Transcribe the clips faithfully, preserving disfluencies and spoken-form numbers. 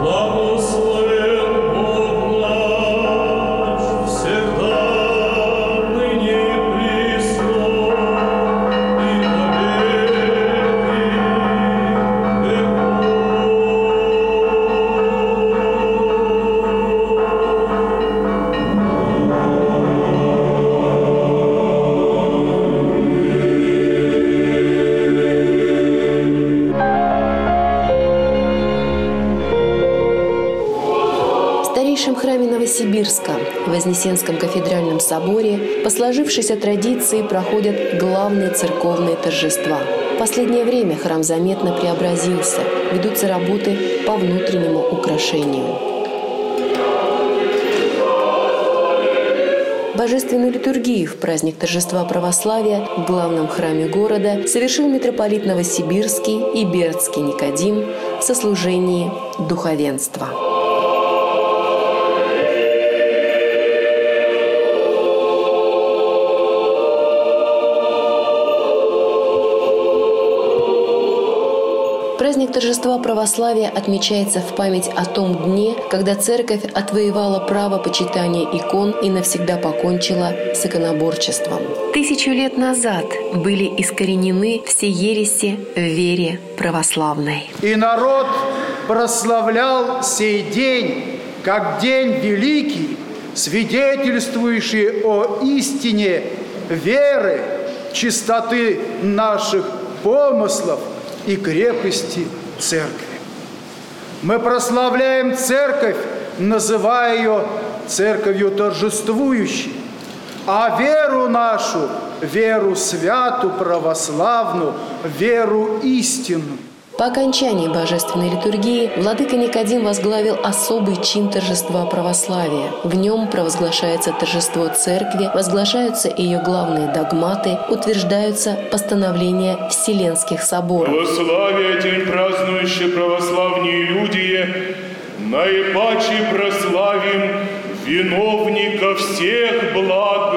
Новосибирска, в Вознесенском кафедральном соборе по сложившейся традиции проходят главные церковные торжества. В последнее время храм заметно преобразился, ведутся работы по внутреннему украшению. Божественную литургию в праздник торжества православия в главном храме города совершил митрополит Новосибирский и Бердский Никодим в сослужении духовенства. Праздник торжества православия отмечается в память о том дне, когда Церковь отвоевала право почитания икон и навсегда покончила с иконоборчеством. Тысячу лет назад были искоренены все ереси в вере православной. И народ прославлял сей день, как день великий, свидетельствующий о истине веры, чистоты наших помыслов и крепости Церкви. Мы прославляем Церковь, называя ее Церковью торжествующей, а веру нашу, веру святу, православную, веру истинную. По окончании божественной литургии владыка Никодим возглавил особый чин торжества православия. В нем провозглашается торжество Церкви, возглашаются ее главные догматы, утверждаются постановления Вселенских соборов. Православие день празднующий православные люди, наипаче прославим виновника всех благ,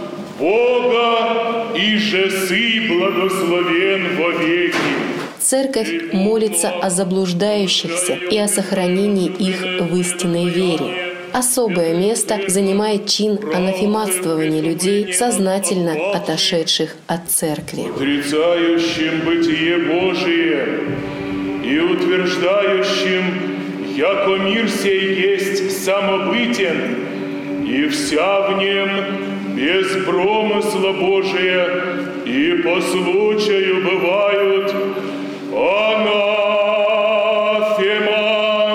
Бога и же сы благословен вовеки. Церковь молится о заблуждающихся и о сохранении их в истинной вере. Особое место занимает чин анафематствования людей, сознательно отошедших от Церкви. Отрицающим бытие Божие и утверждающим, яко мир сей есть самобытен, и вся в нем без промысла Божия, и по случаю бывают анафема.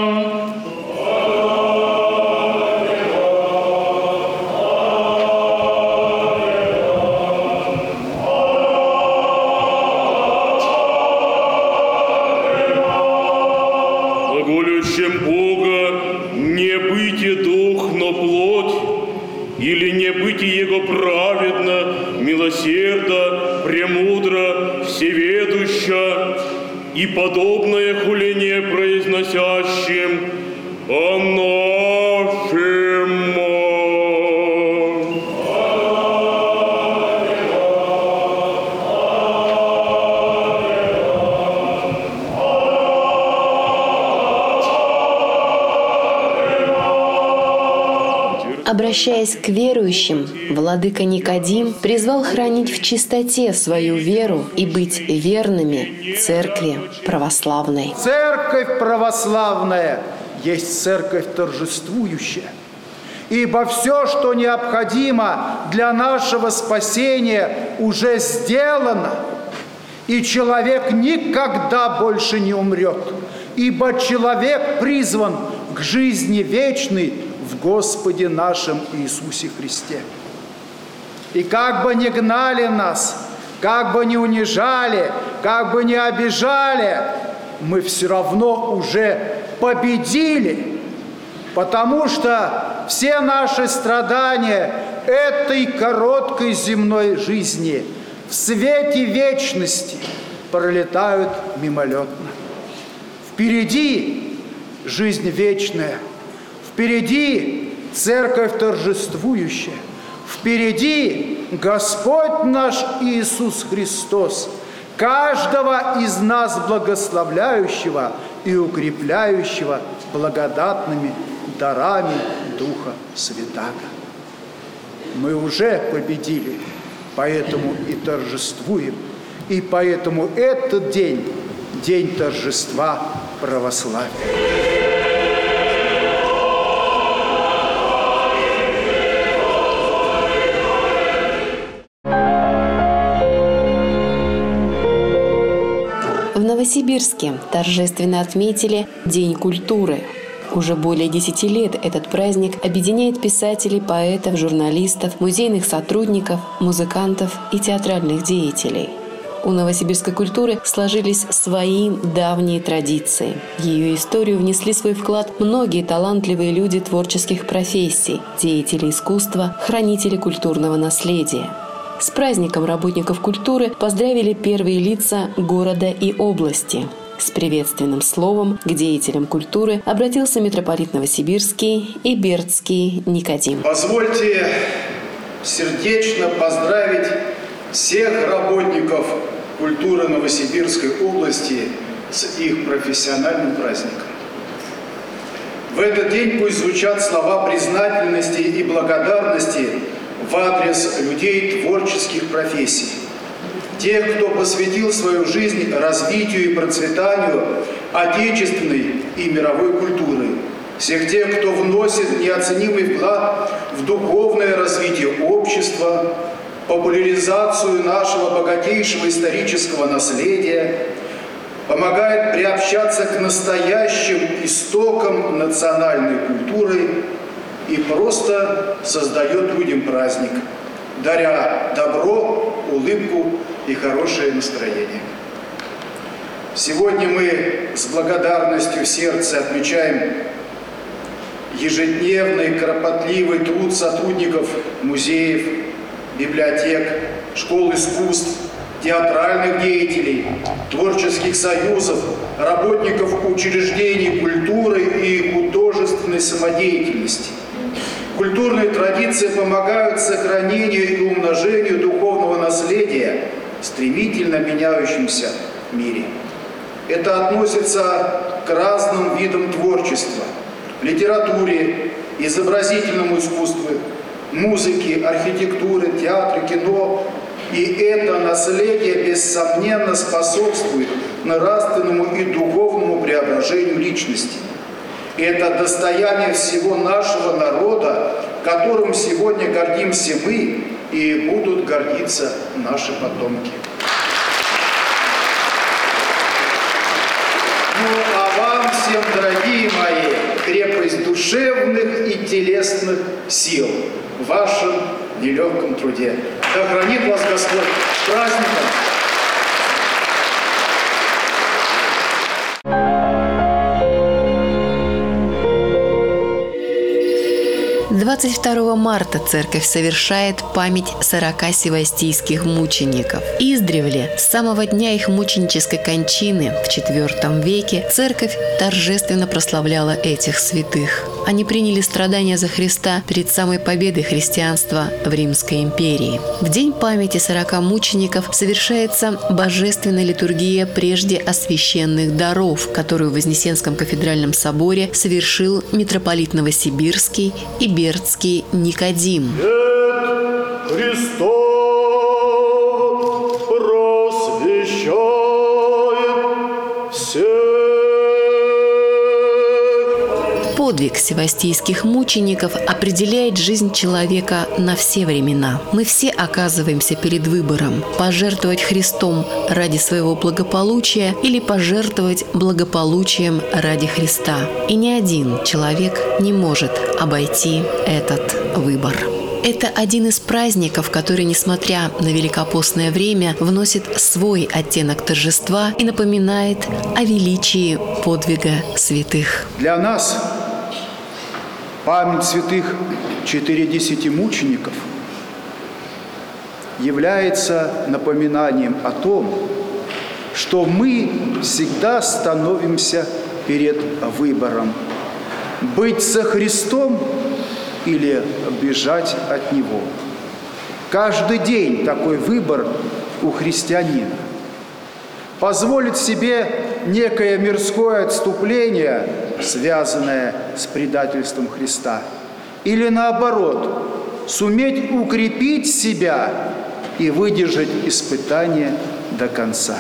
Глаголющим Бога не бытие дух, но плоть, или не бытие Его праведно, милосердно, премудро, всеведуща, и подобное хуление произносящим анафема. Обращаясь к верующим, владыка Никодим призвал хранить в чистоте свою веру и быть верными Церкви православной. Церковь православная есть церковь торжествующая, ибо все, что необходимо для нашего спасения, уже сделано, и человек никогда больше не умрет, ибо человек призван к жизни вечной в Господе нашем Иисусе Христе. И как бы ни гнали нас, как бы ни унижали, как бы ни обижали, мы все равно уже победили, потому что все наши страдания этой короткой земной жизни в свете вечности пролетают мимолетно. Впереди жизнь вечная, впереди церковь торжествующая, впереди Господь наш Иисус Христос, каждого из нас благословляющего и укрепляющего благодатными дарами Духа Святаго. Мы уже победили, поэтому и торжествуем, и поэтому этот день – день торжества православия. В Новосибирске торжественно отметили День культуры. Уже более десяти лет этот праздник объединяет писателей, поэтов, журналистов, музейных сотрудников, музыкантов и театральных деятелей. У новосибирской культуры сложились свои давние традиции. В ее историю внесли свой вклад многие талантливые люди творческих профессий, деятели искусства, хранители культурного наследия. С праздником работников культуры поздравили первые лица города и области. С приветственным словом к деятелям культуры обратился митрополит Новосибирский и Бердский Никодим. Позвольте сердечно поздравить всех работников культуры Новосибирской области с их профессиональным праздником. В этот день пусть звучат слова признательности и благодарности в адрес людей творческих профессий, тех, кто посвятил свою жизнь развитию и процветанию отечественной и мировой культуры, всех тех, кто вносит неоценимый вклад в духовное развитие общества, популяризацию нашего богатейшего исторического наследия, помогает приобщаться к настоящим истокам национальной культуры и просто создает людям праздник, даря добро, улыбку и хорошее настроение. Сегодня мы с благодарностью в сердце отмечаем ежедневный кропотливый труд сотрудников музеев, библиотек, школ искусств, театральных деятелей, творческих союзов, работников учреждений культуры и художественной самодеятельности. Культурные традиции помогают сохранению и умножению духовного наследия в стремительно меняющемся мире. Это относится к разным видам творчества – литературе, изобразительному искусству, музыке, архитектуре, театру, кино. И это наследие, бессомненно, способствует нравственному и духовному преображению личности. Это достояние всего нашего народа, которым сегодня гордимся мы, и будут гордиться наши потомки. Ну, а вам всем, дорогие мои, крепость душевных и телесных сил в вашем нелегком труде. Да хранит вас Господь с праздником! двадцать второго марта церковь совершает память сорока севастийских мучеников. Издревле, с самого дня их мученической кончины в четвёртом веке, церковь торжественно прославляла этих святых. Они приняли страдания за Христа перед самой победой христианства в Римской империи. В день памяти сорока мучеников совершается божественная литургия прежде освященных даров, которую в Вознесенском кафедральном соборе совершил митрополит Новосибирский и Бердский Никодим. Христос просвещает всех. Подвиг севастийских мучеников определяет жизнь человека на все времена. Мы все оказываемся перед выбором – пожертвовать Христом ради своего благополучия или пожертвовать благополучием ради Христа. И ни один человек не может обойти этот выбор. Это один из праздников, который, несмотря на великопостное время, вносит свой оттенок торжества и напоминает о величии подвига святых. Для нас память святых четыредесяти мучеников является напоминанием о том, что мы всегда становимся перед выбором – быть со Христом или бежать от Него. Каждый день такой выбор у христианина. Позволить себе некое мирское отступление, связанное с предательством Христа, или наоборот, суметь укрепить себя и выдержать испытание до конца.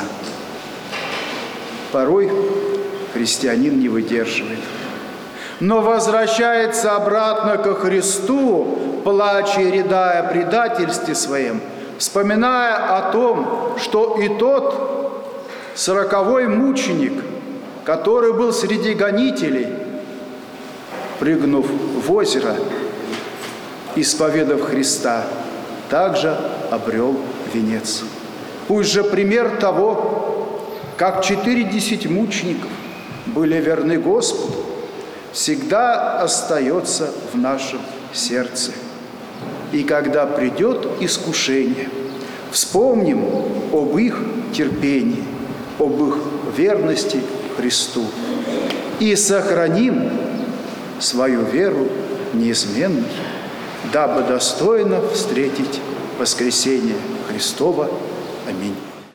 Порой христианин не выдерживает, но возвращается обратно ко Христу, плача и рыдая о предательстве своем, вспоминая о том, что и тот сороковой мученик, который был среди гонителей, прыгнув в озеро, исповедав Христа, также обрел венец. Пусть же пример того, как четыредесять мучеников были верны Господу, всегда остается в нашем сердце. И когда придет искушение, вспомним об их терпении, об их верности Христу и сохраним свою веру неизменной, дабы достойно встретить воскресение Христова. Аминь.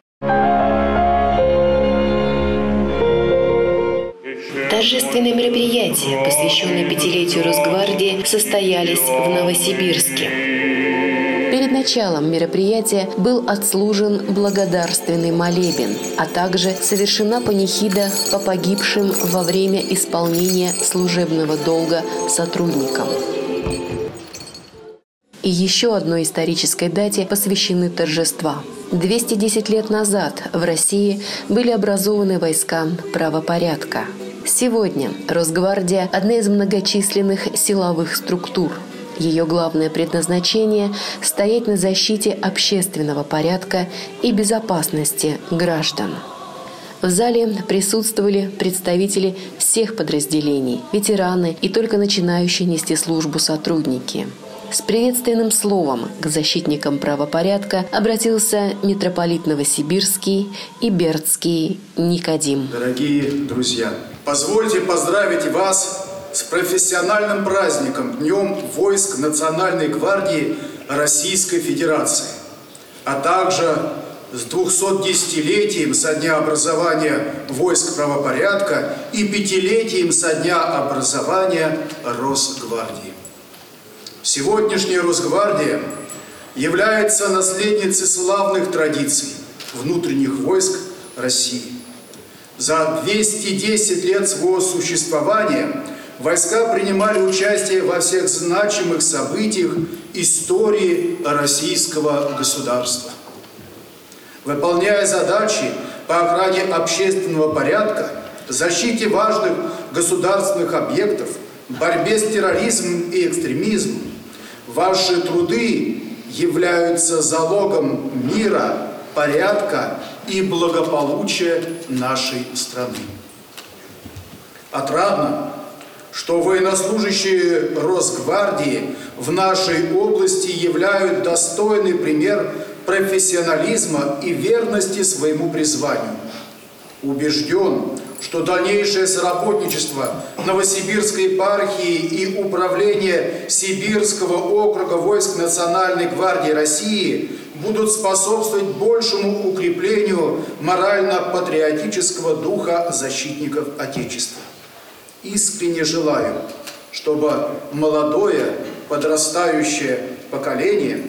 Торжественные мероприятия, посвященные пятилетию Росгвардии, состоялись в Новосибирске. Перед началом мероприятия был отслужен благодарственный молебен, а также совершена панихида по погибшим во время исполнения служебного долга сотрудникам. И еще одной исторической дате посвящены торжества. двести десять лет назад в России были образованы войска правопорядка. Сегодня Росгвардия – одна из многочисленных силовых структур. Ее главное предназначение – стоять на защите общественного порядка и безопасности граждан. В зале присутствовали представители всех подразделений, ветераны и только начинающие нести службу сотрудники. С приветственным словом к защитникам правопорядка обратился митрополит Новосибирский и Бердский Никодим. Дорогие друзья, позвольте поздравить вас с профессиональным праздником Днем войск Национальной гвардии Российской Федерации, а также с двухсотдесятилетием со дня образования войск правопорядка и пятилетием со дня образования Росгвардии. Сегодняшняя Росгвардия является наследницей славных традиций внутренних войск России. За двести десять лет своего существования войска принимали участие во всех значимых событиях истории российского государства. Выполняя задачи по охране общественного порядка, защите важных государственных объектов, борьбе с терроризмом и экстремизмом, ваши труды являются залогом мира, порядка и благополучия нашей страны. Отрадно, что военнослужащие Росгвардии в нашей области являют достойный пример профессионализма и верности своему призванию. Убежден, что дальнейшее соработничество Новосибирской епархии и управления Сибирского округа войск Национальной гвардии России будут способствовать большему укреплению морально-патриотического духа защитников Отечества. Искренне желаю, чтобы молодое подрастающее поколение,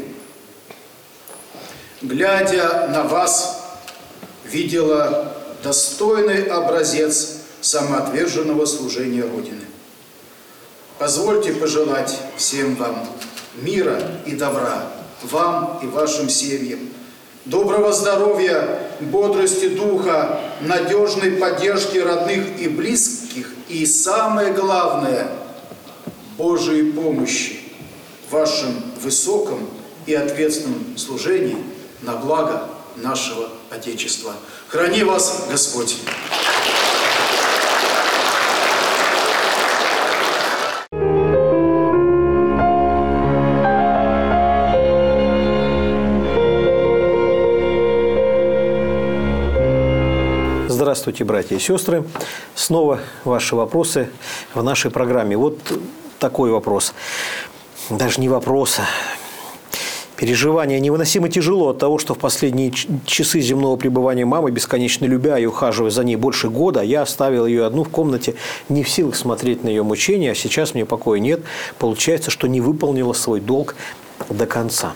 глядя на вас, видело достойный образец самоотверженного служения Родины. Позвольте пожелать всем вам мира и добра, вам и вашим семьям, доброго здоровья, бодрости духа, надежной поддержки родных и близких и, самое главное, Божией помощи в вашем высоком и ответственном служении на благо нашего Отечества. Храни вас Господь! Здравствуйте, братья и сестры. Снова ваши вопросы в нашей программе. Вот такой вопрос. Даже не вопрос, а переживания невыносимо тяжело от того, что в последние часы земного пребывания мамы, бесконечно любя и ухаживая за ней больше года, я оставил ее одну в комнате, не в силах смотреть на ее мучения, а сейчас мне покоя нет. Получается, что не выполнила свой долг до конца.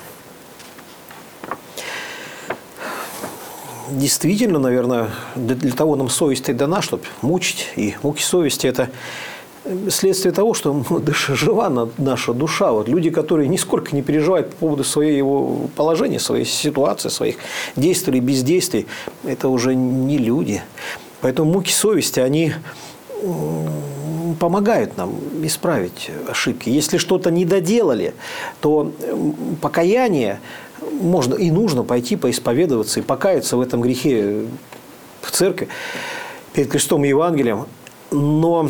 Действительно, наверное, для того нам совесть и дана, чтобы мучить. И муки совести – это следствие того, что ну, жива наша душа. Вот люди, которые нисколько не переживают по поводу своего положения, своей ситуации, своих действий или бездействий, это уже не люди. Поэтому муки совести, они помогают нам исправить ошибки. Если что-то не доделали, то покаяние можно и нужно пойти поисповедоваться и покаяться в этом грехе в церкви перед крестом и Евангелием. Но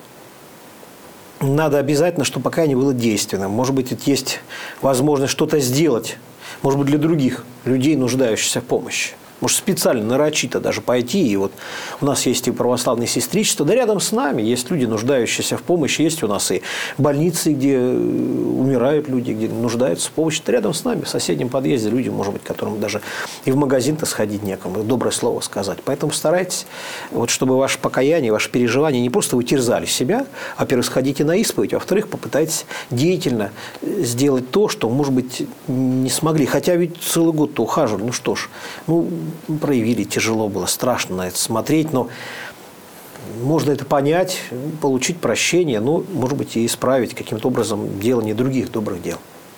надо обязательно, чтобы покаяние было действенным. Может быть, есть возможность что-то сделать. Может быть, для других людей, нуждающихся в помощи. Может, специально, нарочито даже пойти. И вот у нас есть и православные сестричества, да рядом с нами есть люди, нуждающиеся в помощи. Есть у нас и больницы, где умирают люди, где нуждаются в помощи. Да рядом с нами, в соседнем подъезде люди, может быть, которым даже и в магазин-то сходить некому, доброе слово сказать. Поэтому старайтесь, вот, чтобы ваше покаяние, ваше переживание не просто вы терзали себя, а, во-первых, сходите на исповедь, а во-вторых, попытайтесь деятельно сделать то, что, может быть, не смогли. Хотя ведь целый год-то ухаживали. Ну что ж, ну, проявили, тяжело было, страшно на это смотреть, но можно это понять, получить прощение, ну, может быть, и исправить каким-то образом делание других добрых дел.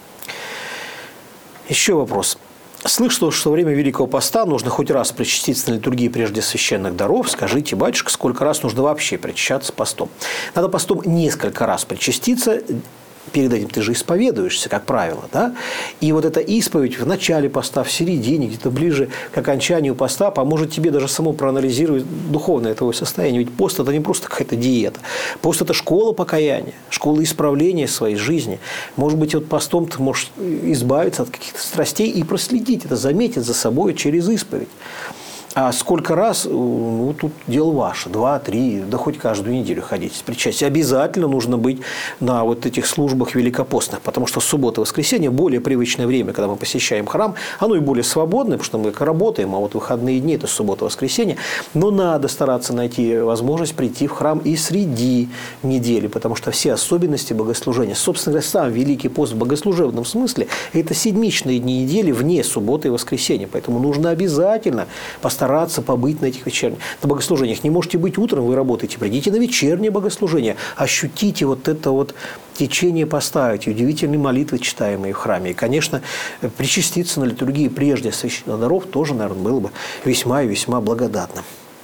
Еще вопрос. Слышал, что во время Великого Поста нужно хоть раз причаститься на литургии прежде священных даров. Скажите, батюшка, сколько раз нужно вообще причащаться постом? Надо постом несколько раз причаститься. Перед этим ты же исповедуешься, как правило, да? И вот эта исповедь в начале поста, в середине, где-то ближе к окончанию поста поможет тебе даже самому проанализировать духовное твое состояние. Ведь пост – это не просто какая-то диета. Пост – это школа покаяния, школа исправления своей жизни. Может быть, вот постом ты можешь избавиться от каких-то страстей и проследить это, заметить за собой через исповедь. А сколько раз, ну, тут дело ваше, два, три, да хоть каждую неделю ходите с причастием. Обязательно нужно быть на вот этих службах великопостных, потому что суббота и воскресенье более привычное время, когда мы посещаем храм, оно и более свободное, потому что мы работаем, а вот выходные дни – это суббота и воскресенье. Но надо стараться найти возможность прийти в храм и среди недели, потому что все особенности богослужения, собственно говоря, сам Великий пост в богослужебном смысле – это седмичные дни недели вне субботы и воскресенья. Поэтому нужно обязательно постараться стараться побыть на этих вечерних на богослужениях. Не можете быть утром, вы работаете, придите на вечернее богослужение, ощутите вот это вот течение поста, эти удивительные молитвы, читаемые в храме. И, конечно, причаститься на литургии прежде священных даров тоже, наверное, было бы весьма и весьма благодатно.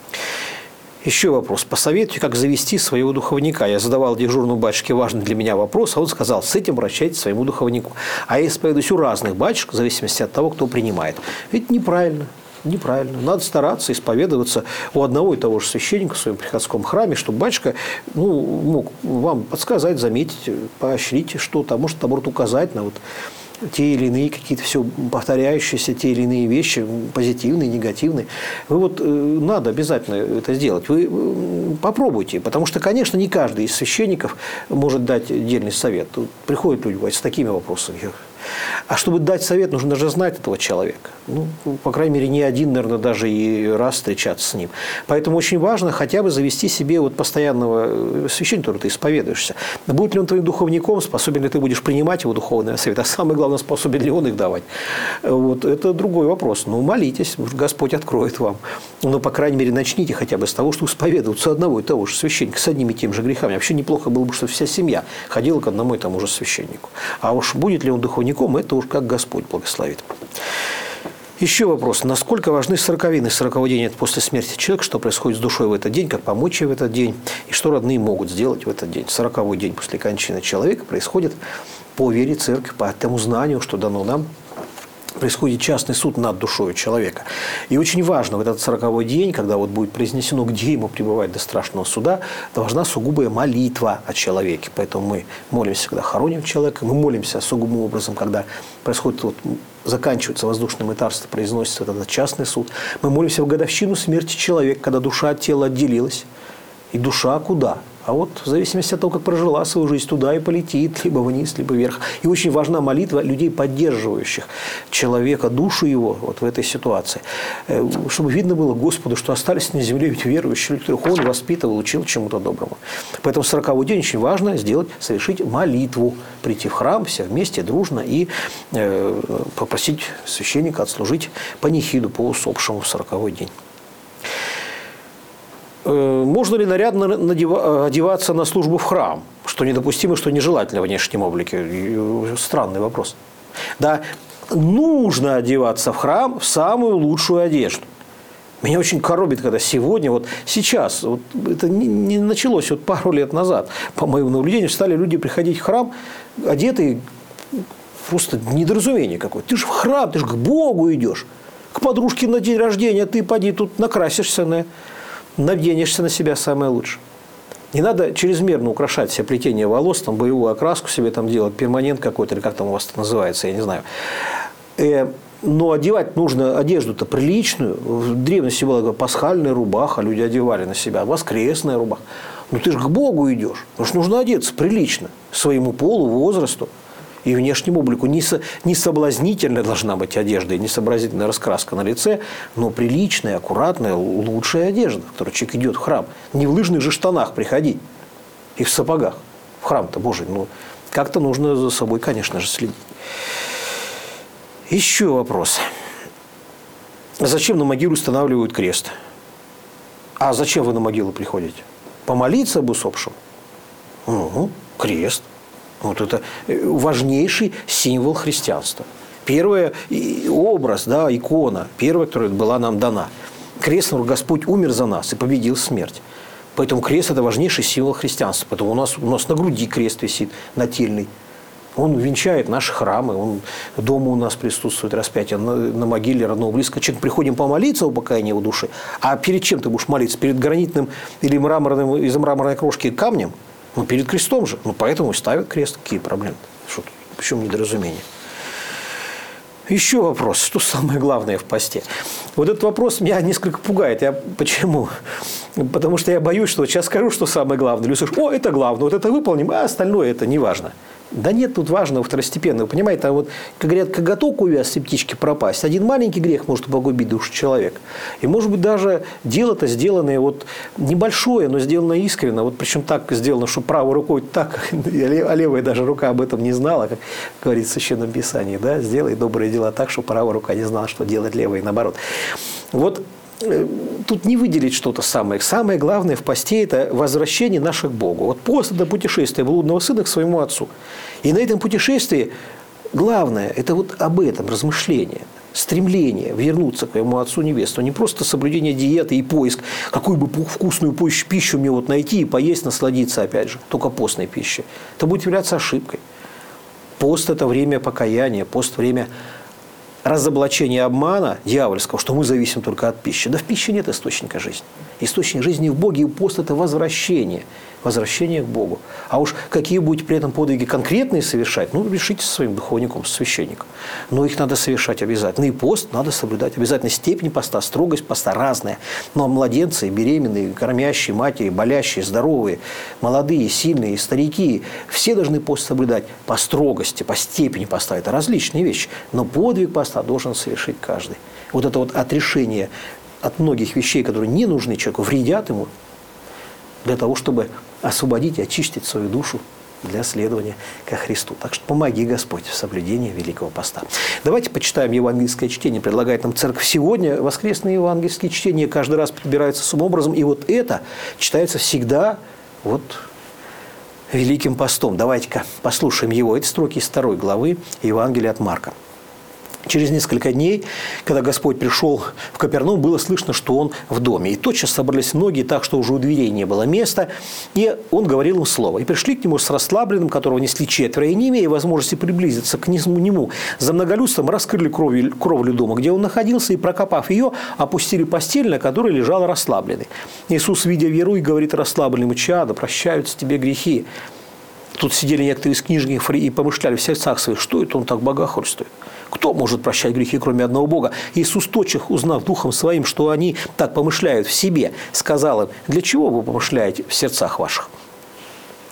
Еще вопрос. Посоветуйте, как завести своего духовника. Я задавал дежурному батюшке важный для меня вопрос, а он сказал, с этим обращайтесь к своему духовнику. А я исповедуюсь у разных батюшек, в зависимости от того, кто принимает. Ведь неправильно. Неправильно. Надо стараться исповедоваться у одного и того же священника в своем приходском храме, чтобы батюшка ну, мог вам подсказать, заметить, поощрить что-то, а может, наоборот, указать на вот те или иные какие-то все повторяющиеся, те или иные вещи, позитивные, негативные. Вы вот э, надо обязательно это сделать. Вы э, попробуйте, потому что, конечно, не каждый из священников может дать дельный совет. Тут приходят люди бывает, с такими вопросами. А чтобы дать совет, нужно даже знать этого человека. Ну, по крайней мере, не один, наверное, даже и раз встречаться с ним. Поэтому очень важно хотя бы завести себе вот постоянного священника, который ты исповедуешься. Будет ли он твоим духовником, способен ли ты будешь принимать его духовный совет, а самое главное, способен ли он их давать. Вот это другой вопрос. Ну, молитесь, Господь откроет вам. Но, по крайней мере, начните хотя бы с того, что исповедоваться одного и того же священника с одними и теми же грехами. Вообще неплохо было бы, чтобы вся семья ходила к одному и тому же священнику. А уж будет ли он духовником, это уж как Господь благословит. Еще вопрос. Насколько важны сороковины, сороковой день после смерти человека, что происходит с душой в этот день, как помочь ей в этот день, и что родные могут сделать в этот день. Сороковой день после кончины человека происходит по вере церкви, по тому знанию, что дано нам. Происходит частный суд над душой человека. И очень важно в этот сороковой день, когда вот будет произнесено, где ему пребывать до страшного суда, должна сугубая молитва о человеке. Поэтому мы молимся, когда хороним человека, мы молимся особым образом, когда происходит, вот, заканчивается воздушное мытарство, произносится вот этот частный суд. Мы молимся в годовщину смерти человека, когда душа от тела отделилась. И душа куда? А вот в зависимости от того, как прожила свою жизнь, туда и полетит, либо вниз, либо вверх. И очень важна молитва людей, поддерживающих человека, душу его вот в этой ситуации. Чтобы видно было Господу, что остались на земле ведь верующие, которых Он воспитывал, учил чему-то доброму. Поэтому в сороковой день очень важно сделать, совершить молитву, прийти в храм все вместе, дружно и э, попросить священника отслужить панихиду по усопшему в сороковой день. Можно ли нарядно одеваться на службу в храм? Что недопустимо, что нежелательно в внешнем облике? Странный вопрос. Да, нужно одеваться в храм в самую лучшую одежду. Меня очень коробит, когда сегодня, вот сейчас, вот это не началось вот пару лет назад, по моему наблюдению, стали люди приходить в храм, одетые, просто недоразумение какое-то. Ты же в храм, ты же к Богу идешь. К подружке на день рождения ты поди тут накрасишься, на, наденешься на себя самое лучшее. Не надо чрезмерно украшать себе плетение волос, там, боевую окраску себе там делать, перманент какой-то, или как там у вас это называется, я не знаю. Но одевать нужно одежду-то приличную. В древности была пасхальная рубаха, люди одевали на себя, воскресная рубаха. Ну ты же к Богу идешь. Потому что нужно одеться прилично своему полу, возрасту и внешнему облику. Не, со, не соблазнительная должна быть одежда, и не соблазнительная раскраска на лице, но приличная, аккуратная, лучшая одежда, в которой человек идет в храм. Не в лыжных же штанах приходить и в сапогах. В храм-то Божий. Ну, как-то нужно за собой, конечно же, следить. Еще вопрос. Зачем на могилу устанавливают крест? А зачем вы на могилу приходите? Помолиться об усопшем? Угу, крест. Вот это важнейший символ христианства. Первый образ, да, икона, первая, которая была нам дана. Крест, Господь умер за нас и победил смерть. Поэтому крест – это важнейший символ христианства. Поэтому у нас, у нас на груди крест висит, нательный. Он венчает наши храмы, он дома у нас присутствует распятие, на, на могиле родного близкого. Человек, приходим помолиться о покаянии его души, а перед чем ты будешь молиться? Перед гранитным или мраморным, из мраморной крошки камнем? Ну, перед крестом же. Ну, поэтому и ставят крест. Какие проблемы? Что тут? Почему недоразумение? Еще вопрос. Что самое главное в посте? Вот этот вопрос меня несколько пугает. Я, почему? Потому что я боюсь, что вот сейчас скажу, что самое главное. Люди скажут, о, это главное, вот это выполним, а остальное это не важно. Да нет тут важного второстепенного. Понимаете, там вот, как говорят, коготок увяз, и птички пропасть. Один маленький грех может погубить душу человека. И может быть даже дело-то сделанное вот небольшое, но сделано искренне. Вот причем так сделано, что правой рукой так, а левая даже рука об этом не знала, как говорит в Священном Писании. Да? Сделай добрые дела так, что правая рука не знала, что делать левая, и наоборот. Вот тут не выделить что-то самое. Самое главное в посте – это возвращение наше к Богу. Вот пост – это путешествие блудного сына к своему отцу. И на этом путешествии главное – это вот об этом размышление, стремление вернуться к своему отцу небесному. Не просто соблюдение диеты и поиск, какую бы вкусную пищу мне вот найти и поесть, насладиться опять же, только постной пищей. Это будет являться ошибкой. Пост – это время покаяния, пост – время разоблачение обмана дьявольского, что мы зависим только от пищи. Да в пище нет источника жизни. Источник жизни в Боге, и пост – это возвращение. Возвращение к Богу. А уж какие будете при этом подвиги конкретные совершать, ну, решите со своим духовником, со священником. Но их надо совершать обязательно. И пост надо соблюдать обязательно. Степень поста, строгость поста разная. Но младенцы, беременные, кормящие, матери, болящие, здоровые, молодые, сильные, старики, все должны пост соблюдать по строгости, по степени поста. Это различные вещи. Но подвиг поста должен совершить каждый. Вот это вот отрешение от многих вещей, которые не нужны человеку, вредят ему, для того, чтобы освободить и очистить свою душу для следования ко Христу. Так что помоги, Господь, в соблюдении Великого Поста. Давайте почитаем евангельское чтение. Предлагает нам церковь сегодня. Воскресные евангельские чтения каждый раз подбираются особым образом. И вот это читается всегда вот Великим Постом. Давайте-ка послушаем его. Это строки из второй главы Евангелия от Марка. Через несколько дней, когда Господь пришел в Капернаум, было слышно, что Он в доме. И тотчас собрались многие так, что уже у дверей не было места. И Он говорил им слово. И пришли к Нему с расслабленным, которого несли четверо, и не имея возможности приблизиться к Нему, за многолюдством раскрыли кровлю, кровлю дома, где Он находился, и, прокопав ее, опустили постель, на которой лежал расслабленный. Иисус, видя веру, и говорит расслабленному: чадо, прощаются тебе грехи. Тут сидели некоторые из книжников и помышляли в сердцах своих, что это Он так богохульствует. Кто может прощать грехи, кроме одного Бога? Иисус, тотчас узнав духом своим, что они так помышляют в себе, сказал им: для чего вы помышляете в сердцах ваших?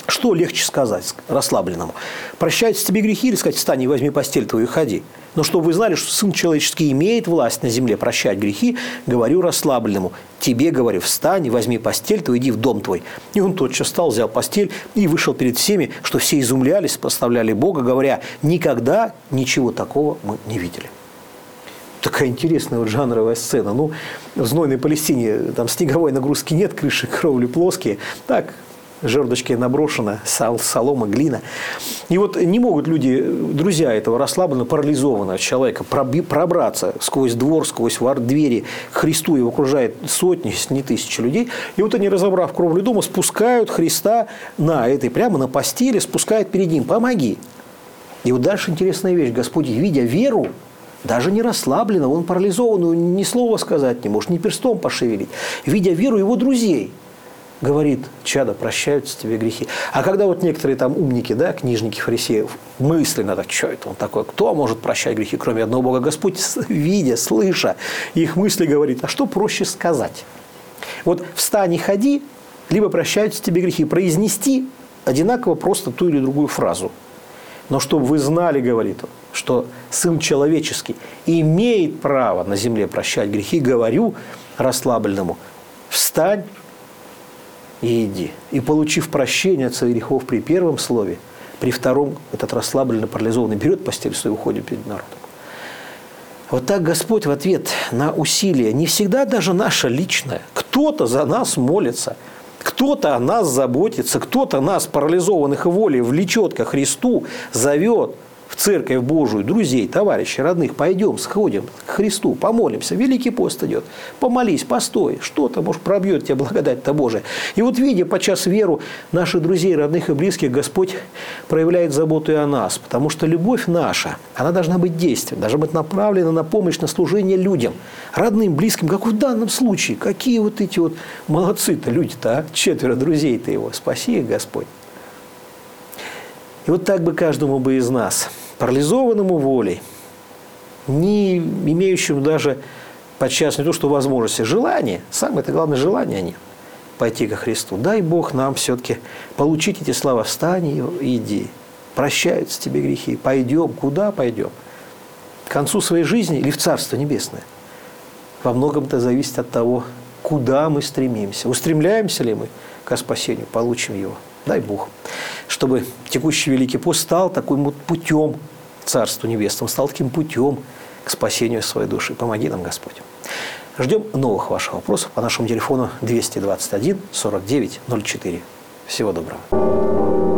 Что легче сказать расслабленному? Прощаются тебе грехи или сказать: встань и возьми постель твою и ходи? Но чтобы вы знали, что Сын Человеческий имеет власть на земле прощать грехи, говорю расслабленному: тебе, говорю, встань и возьми постель твою, иди в дом твой. И он тотчас встал, взял постель и вышел перед всеми, что все изумлялись, прославляли Бога, говоря: никогда ничего такого мы не видели. Такая интересная вот жанровая сцена. Ну, в знойной Палестине там снеговой нагрузки нет, крыши, кровли плоские. Так, жердочки наброшено, солома, глина. И вот не могут люди, друзья этого расслабленно парализованного человека, пробраться сквозь двор, сквозь двери к Христу. Его окружает сотни, если не тысячи людей. И вот они, разобрав кровлю дома, спускают Христа на этой, прямо на постели, спускают перед ним: помоги. И вот дальше интересная вещь. Господь, видя веру, даже не расслабленно, он парализован, ни слова сказать не может, ни перстом пошевелить. Видя веру его друзей, говорит: чадо, прощаются тебе грехи. А когда вот некоторые там умники, да, книжники фарисеев, мысленно так: что это он такой, кто может прощать грехи, кроме одного Бога? Господь, видя, слыша их мысли, говорит: а что проще сказать? Вот встань и ходи, либо прощаются тебе грехи. Произнести одинаково просто ту или другую фразу. Но чтобы вы знали, говорит он, что Сын Человеческий имеет право на земле прощать грехи, говорю расслабленному: встань и иди. И, получив прощение от своих грехов при первом слове, при втором этот расслабленный, парализованный берет постель свою и уходит перед народом. Вот так Господь в ответ на усилия, не всегда даже наше личное, кто-то за нас молится, кто-то о нас заботится, кто-то нас, парализованных волей, влечет ко Христу, зовет в Церковь Божию друзей, товарищей, родных: пойдем, сходим к Христу, помолимся, Великий пост идет, помолись, постой, что-то, может, пробьет тебя благодать-то Божия. И вот, видя подчас веру наших друзей, родных и близких, Господь проявляет заботу и о нас, потому что любовь наша, она должна быть действенной, должна быть направлена на помощь, на служение людям, родным, близким, как в данном случае. Какие вот эти вот молодцы-то люди-то, а? Четверо друзей-то его, спаси их, Господь. И вот так бы каждому бы из нас, парализованному волей, не имеющему даже подчас не то что возможности, желания, самое-то главное желание нет, пойти ко Христу. Дай Бог нам все-таки получить эти слова: встань и иди, прощаются тебе грехи, пойдем, куда пойдем? К концу своей жизни или в Царство Небесное? Во многом это зависит от того, куда мы стремимся. Устремляемся ли мы ко спасению, получим его. Дай Бог, чтобы текущий Великий пост стал таким вот путем к Царству Небесному, стал таким путем к спасению своей души. Помоги нам, Господь. Ждем новых ваших вопросов по нашему телефону двести двадцать один сорок девять ноль четыре. Всего доброго.